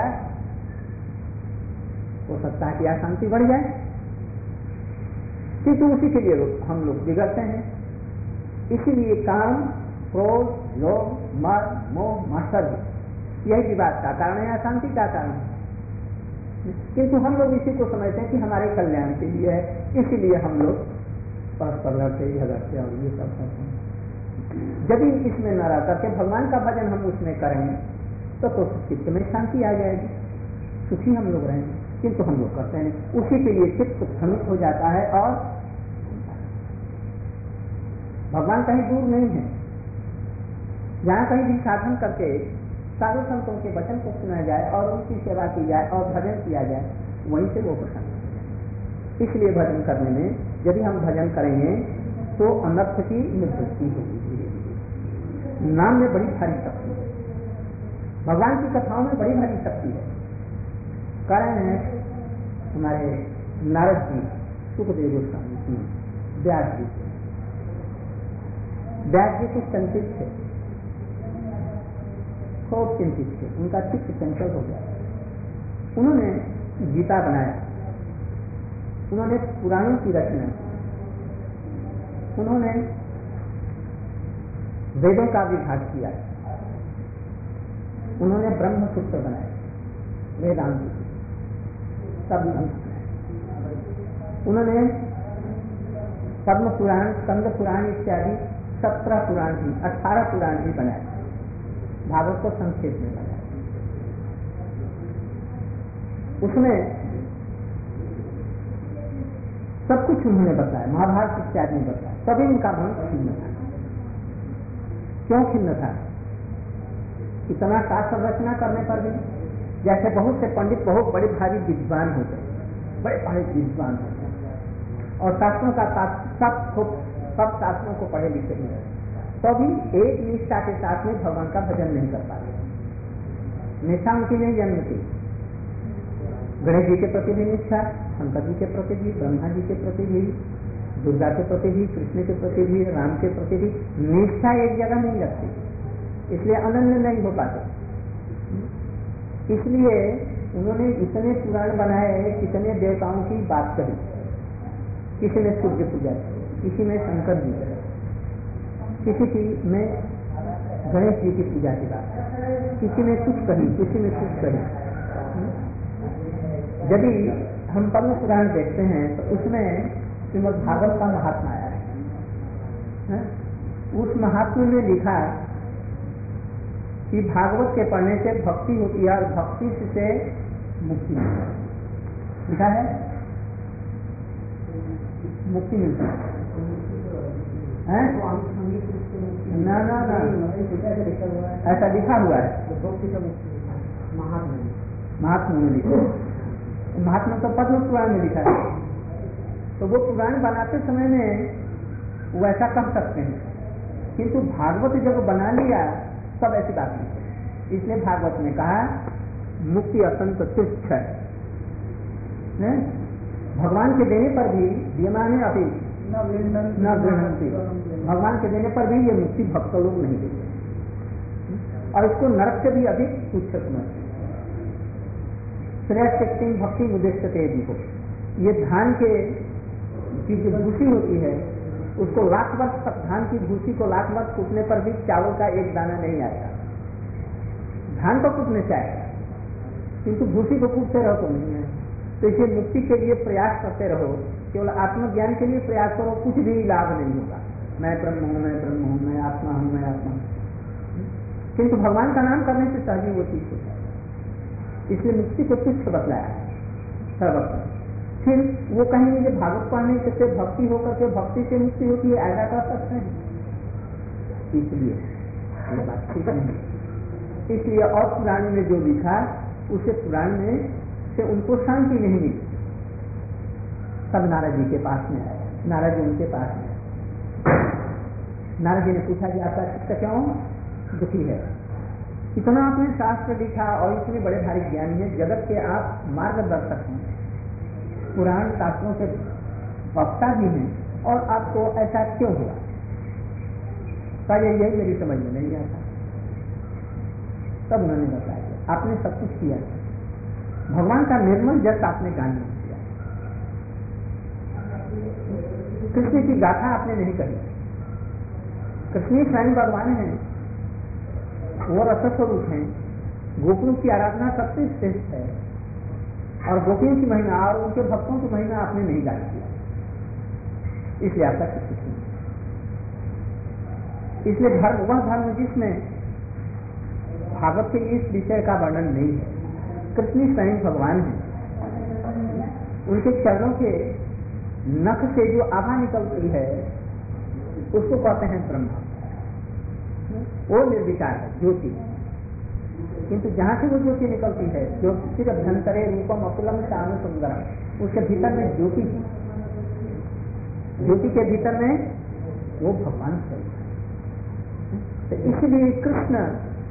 हो सकता है कि अशांति बढ़ जाए, किंतु उसी के लिए हम लोग बिगड़ते हैं। इसीलिए काम, क्रोध, लोभ, मद, मोह, मात्सर्य, यही विवाद का कारण है, अशांति का कारण है। किंतु हम लोग इसी को समझते हैं कि हमारे कल्याण के लिए है, इसीलिए हम लोग परस्पर लड़ते झगड़ते और ये सब करते हैं। यदि इसमें न रह करके भगवान का भजन हम उसमें करेंगे तो, तो चित्त में शांति आ जाएगी, सुखी हम लोग रहेंगे, किंतु हम लोग करते हैं उसी के लिए चित्त भ्रमित हो जाता है। और भगवान कहीं दूर नहीं है, जहाँ कहीं भी साधन करके साधु संतों के वचन को सुना जाए और उनकी सेवा की जाए और भजन किया जाए, वहीं से वो प्रसन्न हो जाए। इसलिए भजन करने में यदि हम भजन करेंगे तो अनर्थ की निवृत्ति होगी। नाम में बड़ी भारी शक्ति है, भगवान की कथाओं में बड़ी भारी शक्ति है। कारण है हमारे नारद जी, सुखदेव गोस्वामी जी, व्यास जी, व्यास जी कुछ चिंतित थे, खूब चिंतित थे, उनका चित्त चंचल हो गया। उन्होंने गीता बनाया, उन्होंने पुराणों की रचना की, उन्होंने वेदों का विभाग किया, उन्होंने ब्रह्म सूत्र बनाए, वेदांत सब बनाए, उन्होंने पद्म पुराण, स्कंद पुराण इत्यादि सत्रह पुराण भी, अठारह पुराण भी बनाए, भागवत को संक्षेप में बनाया। उसमें सब कुछ उन्होंने बताया, महाभारत इत्यादि में बताया, तभी उनका मन खिन्न था। क्यों खिन्न था? इतना शास्त्र रचना करने पर भी, जैसे बहुत से पंडित बहुत बड़े भारी विद्वान होते हैं, बड़े बड़े विद्वान होते हैं और शास्त्रों का सब सब शास्त्रों को पढ़े लिखे हैं, तो भी एक निष्ठा के साथ में भगवान का भजन नहीं कर पाते। निष्ठा उनकी नहीं जन्मती। गणेश जी के प्रति भी निष्ठा, शंकर जी के प्रति भी, ब्रह्मा जी के प्रति भी, दुर्गा के प्रति भी, कृष्ण के प्रति भी, राम के प्रति भी निष्ठा एक जगह नहीं रखती, इसलिए अनन्य नहीं हो पाते। इसलिए उन्होंने इतने पुराण बनाए, कितने देवताओं की बात कही, किसी ने सूर्य पूजा की, किसी ने शंकर जी की, किसी की में गणेश जी की पूजा की बात, किसी ने कुछ कही, किसी ने कुछ कही। यदि हम पद्म पुराण देखते हैं तो उसमें श्रीमद् भागवत का महात्मा आया है। उस महात्मा ने लिखा कि भागवत के पढ़ने से भक्ति होती है और भक्ति से मुक्ति मिलती है। लिखा है मुक्ति मिलती है, है? ना ना ना ऐसा लिखा हुआ है, महात्मा ने लिखा, महात्मा तो पद्म पुराण में लिखा है। तो वो पुराण बनाते समय में वैसा कह सकते हैं, किंतु भागवत जब बना लिया सब ऐसी बात नहीं। इसलिए भागवत ने कहा मुक्ति अत्यंत तुच्छ है, भगवान के देने पर भी दियमाने अभी न गृहणती, भगवान के देने पर भी ये मुक्ति भक्त लोग नहीं देते और इसको नरक से भी अधिक तुच्छ समझते। श्रेष्ठ भक्ति उद्देश्य भी हो, ये धान के की जो भूसी होती है उसको लाख वर्ष तक, धान की भूसी को लाख वर्ष कूटने पर भी चावल का एक दाना नहीं आएगा। धान को कूटने से आएगा किंतु भूसी को कूटते रहो तो नहीं है। तो इसे मुक्ति के लिए प्रयास करते रहो, केवल आत्मज्ञान के लिए प्रयास करो, कुछ भी लाभ नहीं होगा। मैं ब्रह्म हूं, मैं ब्रह्म हूं, मैं आत्मा हूं, मैं आत्मा हूं, किंतु भगवान का नाम करने से सहजी वो चीज होता है। इसलिए मुक्ति को तुच्छ बतलाया सर्वत्र। फिर वो कहेंगे कि भागवत पढ़ने से भक्ति होकर के भक्ति से मुक्ति होती है, ऐसा कर सकते हैं। इसलिए ये बात ठीक नहीं। इसलिए और पुराण में जो लिखा उसे पुराण में से उनको शांति नहीं मिली। तब नारद जी के पास में आए, नारद जी उनके पास में। नारद जी ने पूछा कि आपका चित्त क्यों दुखी है? इतना आपने शास्त्र लिखा और इतने बड़े भारी ज्ञानी है, जगत के आप मार्गदर्शक हैं, पुराण शास्त्रों के वक्ता भी हैं, और आपको ऐसा क्यों हुआ? कहा यही मेरी समझ में नहीं आता। तब उन्होंने बताया आपने सब कुछ किया, भगवान का निर्मल जस आपने गान नहीं किया, कृष्ण की गाथा आपने नहीं कही। कृष्ण स्वयं भगवान है, वो रस स्वरूप हैं, गोपियों की आराधना सबसे श्रेष्ठ है और गोपियों की महिमा और उनके भक्तों की महिमा आपने नहीं गाई किया, इसलिए आपका कुछ नहीं। इसलिए धर्म वह धर्म जिसमें भागवत के इस विषय का वर्णन नहीं है। कृष्ण स्वयं भगवान है, उनके चरणों के नख से जो आभा निकलती है उसको कहते हैं ब्रह्मा, वो निर्विकार है, ज्योति। किंतु जहां से वो ज्योति निकलती है, ज्योति अभ्यंतरे रूपम अकुलम श्याम सुंदरम, उसके भीतर में ज्योति है, ज्योति के भीतर में वो भगवान स्वरूप है। तो इसलिए कृष्ण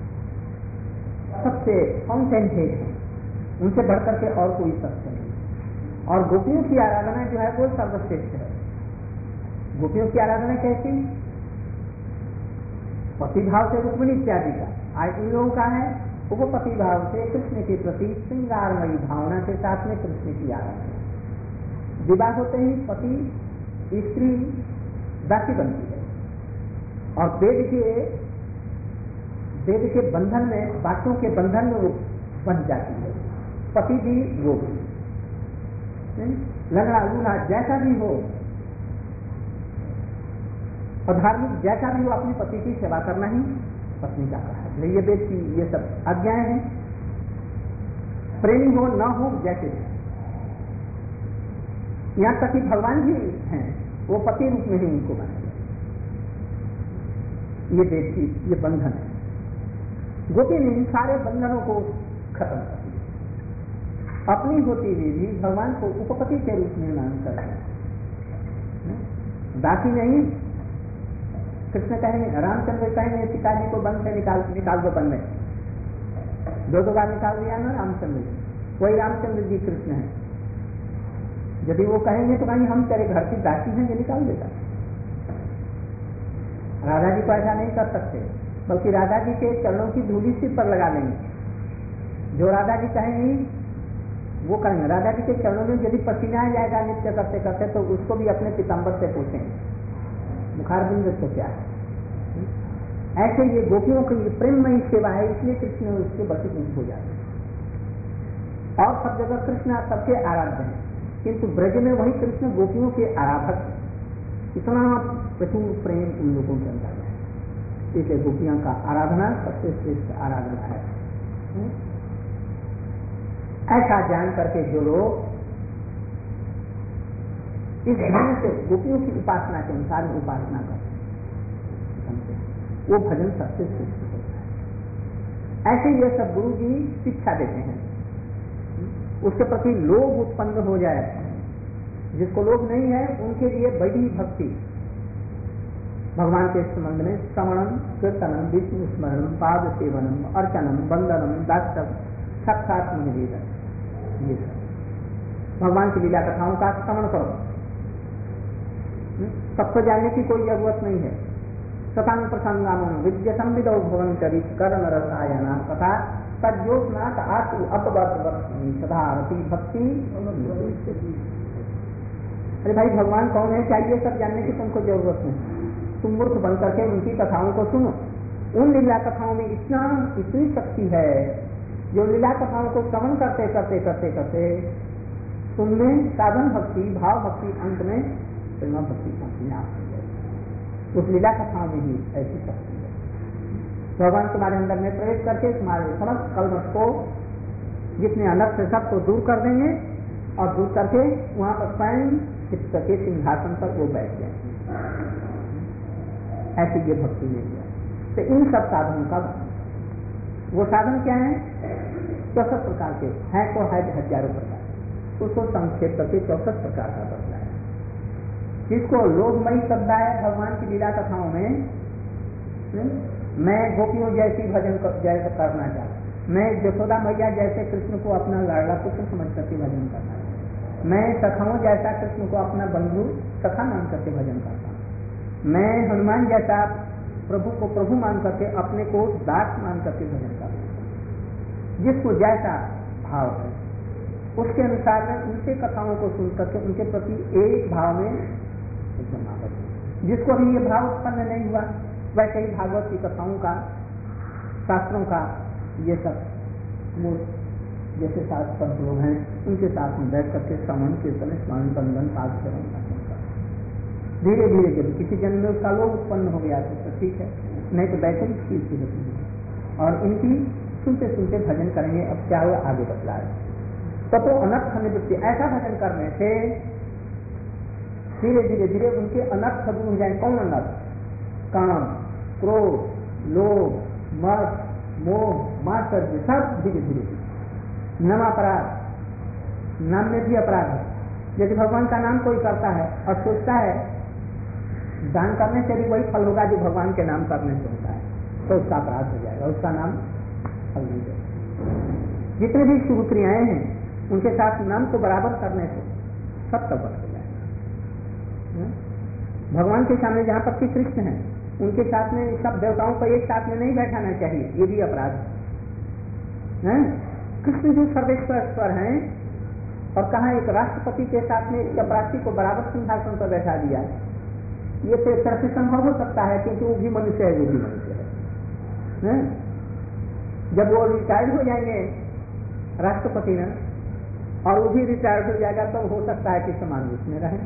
सबसे कॉन्सेंट्रेट है, उनसे बढ़कर के और कोई सत्य नहीं। और गोपियों की आराधना जो है वो सर्वश्रेष्ठ है। गोपियों की आराधना कैसी? पति भाव से रुक्मिणी इत्यादि का, आज इन लोगों का है वो पति भाव से कृष्ण के प्रति श्रृंगारमयी भावना के साथ में कृष्ण की आराधना। विवाह होते ही पति स्त्री दासी बनती है और वेद के वेद के बंधन में, वाक्यों के बंधन में वो बन जाती है। पति भी वो भी, लंगड़ा लूला जैसा भी हो और धार्मिक जैसा भी हो, अपने पति की सेवा करना ही पत्नी का कहा है। ये वेद की ये सब आज्ञाएं हैं। प्रेमी हो न हो जैसे, यहाँ तक कि भगवान भी हैं, वो पति रूप में ही उनको बनाया। ये वेद की ये बंधन है। गोपी ने इन सारे बंधनों को खत्म कर दिया, अपनी होती हुई भी भगवान को उपपति के रूप में मान कर दासी नहीं। कृष्ण कहेंगे, रामचंद्र कहेंगे पिताजी को वन से निकाल निकाल दो, वन में दो दो बार निकाल दिया ना रामचंद्र जी, वही रामचंद्र जी कृष्ण है। यदि वो कहेंगे तो कहीं हम तेरे घर की दासी हैं, ये निकाल देगा। राधा जी को ऐसा नहीं कर सकते, बल्कि राधा जी के चरणों की धूली सिर पर लगा लेंगे। जो राधा जी कहेंगी वो करेंगे। राधा जी के चरणों में यदि पसीना आ जाएगा नित्य करते करते तो उसको भी अपने पीताम्बर से पूछेंगे बुखार बिंद तो क्या है। ऐसे ये गोपियों की प्रेममयी सेवा है, इसलिए कृष्ण उसके वशीभूत हो जाते हैं। और सब जगह कृष्ण सबके आराध्य हैं, किंतु ब्रज में वही कृष्ण गोपियों के आराधक है। इतना प्रचुर प्रेम उन लोगों के अंदर है, इसलिए गोपियों का आराधना सबसे श्रेष्ठ आराधना है। ऐसा जान करके जो लोग इस ढंग से गोपियों की उपासना के अनुसार उपासना करते हैं, वो भजन सबसे श्रेष्ठ होता है। ऐसे ये सब गुरु जी शिक्षा देते हैं। उसके प्रति लोभ उत्पन्न हो जाए, जिसको लोभ नहीं है उनके लिए बड़ी भक्ति भगवान के संबंध में श्रवणम कीर्तनम विष्णु स्मरणम पाद सेवनम अर्चनम वंदनम दास्यम साक्षात निवेदन, ये सब भगवान की लीला कथाओं का श्रवण करो। सबको जानने की कोई जरूरत नहीं है। सतांग प्रसंगाम विद्य संविदो भवन चरित कर्ण रसायना कथा सज्जोस्नाथ आसु अपवर्तनी सदा रति भक्ति। अरे भाई भगवान कौन है क्या ये सब जानने की तुमको जरूरत नहीं। तुम मूर्ख बन करके उनकी कथाओं को सुनो। उन लीला कथाओं में इतना इतनी शक्ति है, जो लीला कथाओं को श्रवण करते करते करते करते तुमने साधन भक्ति भाव भक्ति अंत में प्रेम भक्ति अपने आप हो जाए। उस लीला कथाओं में ही ऐसी शक्ति है। भगवान तुम्हारे अंदर में प्रवेश करके तुम्हारे समस्त कलमश को जितने अनर्थ से सबको दूर कर देंगे और दूर करके वहां पर स्वयं चित्त के सिंहासन पर वो बैठ जाएंगे। ऐसी ये भक्ति में किया। तो इन सब साधनों का वो साधन क्या है? चौसठ प्रकार के हैं, तो है हजारों प्रकार, उसको संक्षेप करके चौसठ प्रकार का बदला है। जिसको लोभमयी शब्द है भगवान की लीला कथाओं में, मैं गोपियों जैसी भजन कर, जैसे करना चाहता, मैं यशोदा मैया जैसे कृष्ण को अपना लाडला पुत्र समझ करके भजन करना चाहता, मैं सखाओं जैसा कृष्ण को अपना बंधु सखा मान करके भजन करता, मैं हनुमान जैसा प्रभु को प्रभु मान करके अपने को दास मान करके भजन करता। जिसको जैसा भाव है उसके अनुसार में उनके कथाओं को सुन करके उनके प्रति एक भाव में एकदम आबद्ध। जिसको भी ये भाव उत्पन्न नहीं हुआ वैसे ही भागवत की कथाओं का, शास्त्रों का, ये सब वो जैसे शास्त्र संत लोग हैं उनके साथ में बैठ करके श्रवण कीर्तन स्मरण बंधन पाठ सेवन का धीरे धीरे जब किसी जन्म में उसका लोभ उत्पन्न हो गया तो ठीक है, नहीं तो वैसे ही चीज की होती है। और इनकी सुनते सुनते भजन करेंगे। अब क्या हुआ आगे बतला है तो, तो अनर्थ निवृत्ति, ऐसा भजन करने से धीरे धीरे धीरे उनके अनर्थ दूर हो जाए। कौन अनर्थ? काम, क्रोध, लोभ, मद, मोह, मात्सर्य, सब धीरे धीरे। नाम अपराध, नाम में भी अपराध है। यदि भगवान का नाम कोई करता है और सोचता है दान करने से भी वही फल होगा जो भगवान के नाम करने से होता है, तो उसका अपराध हो जाएगा, उसका नाम फल नहीं देगा। जितने भी शुभ क्रियाएं हैं उनके साथ नाम को बराबर करने से सब तक बढ़ जाएगा। भगवान के सामने जहाँ पर श्री कृष्ण है उनके साथ में सब देवताओं को एक साथ में नहीं बैठाना चाहिए, ये भी अपराध है। कृष्ण जो सर्वेश्वर हैं और कहा एक राष्ट्रपति के साथ में चपरासी को बराबर सिंहासन पर बैठा दिया, ये तो कैसे संभव हो सकता है? क्योंकि वो भी मनुष्य है, वो भी मनुष्य है, है? जब वो रिटायर्ड हो जाएंगे राष्ट्रपति ना और वो भी रिटायर्ड हो जाएगा तो हो सकता है कि समान रूप में रहे,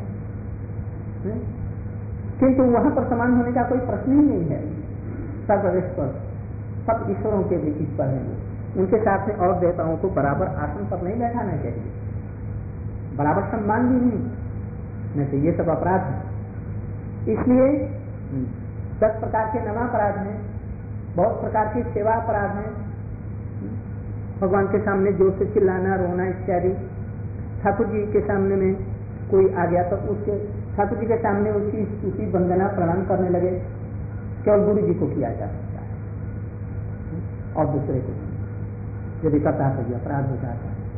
किंतु वहां पर समान होने का कोई प्रश्न ही नहीं है। सर्वेश्वर सब ईश्वरों के भी ईश्वर हैं, उनके साथ में और देवताओं को बराबर आसन पर नहीं बैठाना चाहिए, बराबर सम्मान भी नहीं, नहीं तो ये सब अपराध है। इसलिए दस प्रकार के नवापराध हैं, बहुत प्रकार की सेवा अपराध हैं। भगवान के सामने जोर से चिल्लाना, रोना इत्यादि। ठाकुर जी के सामने में कोई आ गया तो उसके ठाकुर जी के सामने उसकी स्तुति वंदना प्रणाम करने लगे, केवल गुरु जी को किया जा सकता है और दूसरे को यदि करता है तो ये अपराध हो जाता है।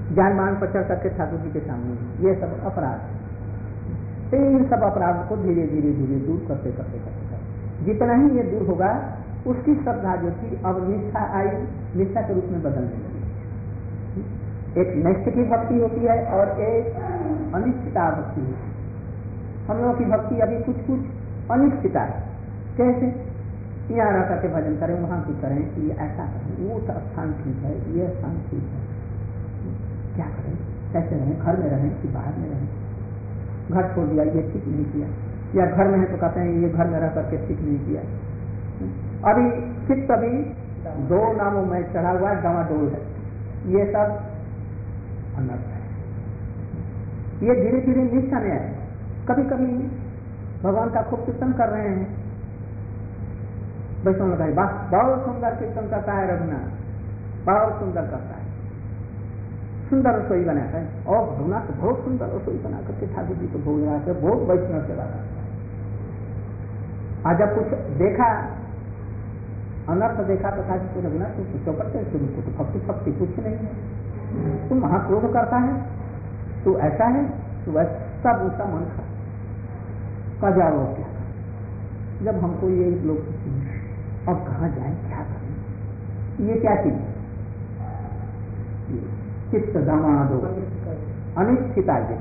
जान मान पर चढ़ करके ठाकुर जी के सामने, ये सब अपराध। तो इन सब अपराध को धीरे धीरे धीरे दूर करते करते करते करते जितना ही ये दूर होगा, उसकी श्रद्धा जो थी अब निष्ठा आई, निष्ठा के रूप में बदलने लगी। एक निष्ठ की भक्ति होती है और एक अनिश्चिता भक्ति होती है। हम लोगों की भक्ति अभी कुछ कुछ अनिश्चिता है। कैसे? यहाँ रह करके भजन करें, वहाँ की करें, कि ऐसा करें, वो स्थान ठीक है, ये स्थान ठीक है, क्या करें, कैसे रहें, घर में रहें कि बाहर में रहें, घर छोड़ दिया ये ठीक नहीं किया, या घर में है तो कहते हैं ये घर में रह करके ठीक नहीं किया। अभी चित्त अभी दो नामों में चढ़ा हुआ है, डामाडोल है, ये सब अनर्थ है। ये धीरे धीरे निष्ठा में आए। कभी कभी भगवान का खूब कीर्तन कर रहे हैं, वैष्णव लगाए, बस बहुत सुंदर कीर्तन करता है रघुनाथ, बहुत सुंदर करता है, सुंदर रसोई बनाता है, और रघुनाथ तो बहुत सुंदर रसोई बना करके ठाकुर जी को भोग लगाते, बहुत वैष्णव सेवा करता है। आज जब कुछ देखा, अनर्थ देखा तो ठाकुर जी रघुनाथ तुम कुछ करते, तुम को तो भक्ति भक्ति कुछ नहीं है, तुम महाक्रोध करता है, तू ऐसा है, तू ऐसा, सब उसका मन खा का जाओ क्या। जब हमको ये लोग अब कहाँ जाए, क्या करें, ये क्या चीज है, चित्त दामादो अनिश्चिता। ये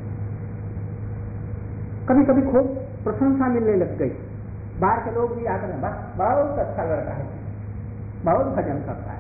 कभी कभी खूब प्रशंसा मिलने लग गई, बाहर के लोग भी आकर बस बहुत अच्छा लड़का है, बहुत भजन करता है,